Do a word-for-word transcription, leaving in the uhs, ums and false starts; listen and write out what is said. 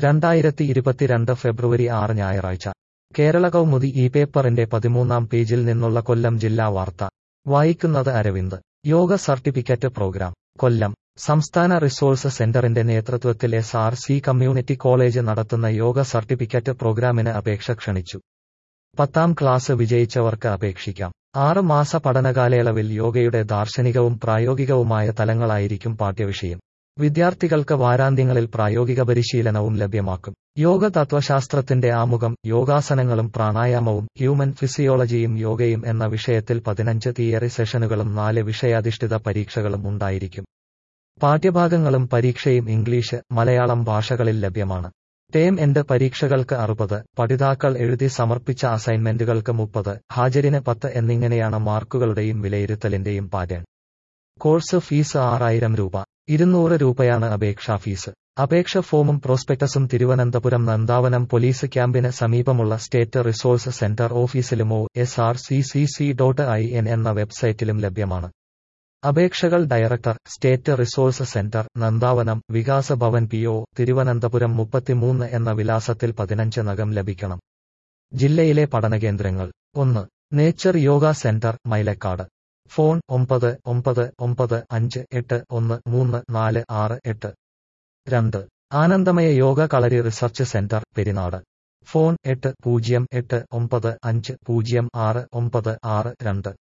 രണ്ടായിരത്തി ഇരുപത്തിരണ്ട് ഫെബ്രുവരി ആറ് ഞായറാഴ്ച കേരള കൗമുദി ഈ പേപ്പറിന്റെ പതിമൂന്നാം പേജിൽ നിന്നുള്ള കൊല്ലം ജില്ലാ വാർത്ത വായിക്കുന്നത് അരവിന്ദ്. Yoga certificate program Kollam. സംസ്ഥാന റിസോഴ്സ് സെന്ററിന്റെ നേതൃത്വത്തിൽ S R C community college നടത്തുന്ന യോഗ സർട്ടിഫിക്കറ്റ് പ്രോഗ്രാമിന് അപേക്ഷ ക്ഷണിച്ചു. പത്താം ക്ലാസ് വിജയിച്ചവർക്ക് അപേക്ഷിക്കാം. ആറ് മാസ പഠനകാലയളവിൽ യോഗയുടെ ദാർശനികവും പ്രായോഗികവുമായ തലങ്ങളായിരിക്കും പാഠ്യവിഷയം. വിദ്യാർത്ഥികൾക്ക് വാരാന്ത്യങ്ങളിൽ പ്രായോഗിക പരിശീലനവും ലഭ്യമാക്കും. യോഗ തത്വശാസ്ത്രത്തിന്റെ ആമുഖം, യോഗാസനങ്ങളും പ്രാണായാമവും, ഹ്യൂമൻ ഫിസിയോളജിയും യോഗയും എന്ന വിഷയത്തിൽ പതിനഞ്ച് തിയറി സെഷനുകളും നാല് വിഷയാധിഷ്ഠിത പരീക്ഷകളും ഉണ്ടായിരിക്കും. പാഠ്യഭാഗങ്ങളും പരീക്ഷയും ഇംഗ്ലീഷ്, മലയാളം ഭാഷകളിൽ ലഭ്യമാണ്. ടേം എൻഡ് പരീക്ഷകൾക്ക് അറുപത്, പഠിതാക്കൾ എഴുതി സമർപ്പിച്ച അസൈൻമെന്റുകൾക്ക് മുപ്പത്, ഹാജരിന് പത്ത് എന്നിങ്ങനെയാണ് മാർക്കുകളുടെയും വിലയിരുത്തലിന്റെയും പാറ്റേൺ. കോഴ്സ് ഫീസ് ആറായിരം രൂപ. ഇരുന്നൂറ് രൂപയാണ് അപേക്ഷാ ഫീസ്. അപേക്ഷ ഫോമും പ്രോസ്പെക്ടസും തിരുവനന്തപുരം നന്ദാവനം പോലീസ് ക്യാമ്പിന് സമീപമുള്ള സ്റ്റേറ്റ് റിസോഴ്സ് സെന്റർ ഓഫീസിലുമോ S R C C C dot I N എന്ന വെബ്സൈറ്റിലും ലഭ്യമാണ്. അപേക്ഷകൾ director, state resource centre, Nandavanam, Vikasa Bhavan P O, Thiruvananthapuram മുപ്പത്തിമൂന്ന് എന്ന വിലാസത്തിൽ പതിനഞ്ച് നകം ലഭിക്കണം. ജില്ലയിലെ പഠനകേന്ദ്രങ്ങൾ: ഒന്ന്, nature yoga centre, Mylakkad. Phone ഒമ്പത് ഒമ്പത് ഒമ്പത് അഞ്ച് എട്ട് ഒന്ന് മൂന്ന് നാല് ആറ് എട്ട്. രണ്ട്, Anandamaya yoga Kalari research centre, Perinad. Phone എട്ട് പൂജ്യം എട്ട് ഒമ്പത് അഞ്ച് പൂജ്യം ആറ് ഒമ്പത് ആറ് രണ്ട്.